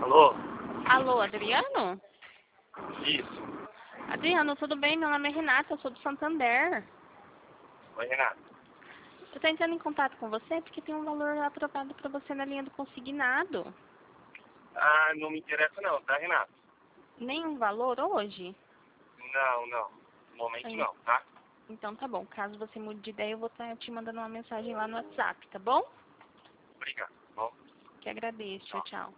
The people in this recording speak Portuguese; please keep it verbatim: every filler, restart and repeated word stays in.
Alô? Alô, Adriano? Isso. Adriano, tudo bem? Meu nome é Renata, eu sou do Santander. Oi, Renato. Eu tô entrando em contato com você porque tem um valor aprovado para você na linha do consignado. Ah, não me interessa não, tá, Renato? Nenhum valor hoje? Não, não. No momento Aí, não, tá? então tá bom. Caso você mude de ideia, eu vou estar te mandando uma mensagem lá no WhatsApp, tá bom? Obrigado. Bom, Que agradeço. Tchau, tchau. tchau.